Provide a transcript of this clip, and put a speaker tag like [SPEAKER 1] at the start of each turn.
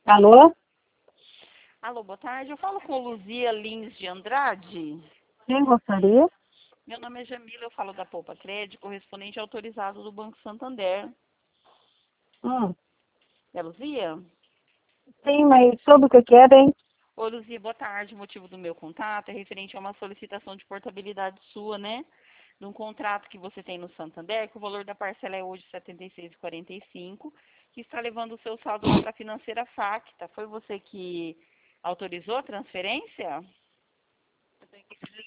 [SPEAKER 1] Alô?
[SPEAKER 2] Alô, boa tarde. Eu falo com Luzia Lins de Andrade.
[SPEAKER 1] Quem gostaria?
[SPEAKER 2] Meu nome é Jamila, eu falo da Poupa Crédito, correspondente autorizado do Banco Santander.
[SPEAKER 1] Hum,
[SPEAKER 2] É Luzia?
[SPEAKER 1] sim, mas sobre o que era, hein?
[SPEAKER 2] Ô, Luzia, boa tarde. O motivo do meu contato é referente a uma solicitação de portabilidade sua, né? De um contrato que você tem no Santander, que o valor da parcela é hoje R$ 76,45, que está levando o seu saldo lá para a financeira Facta. Foi você que autorizou a transferência?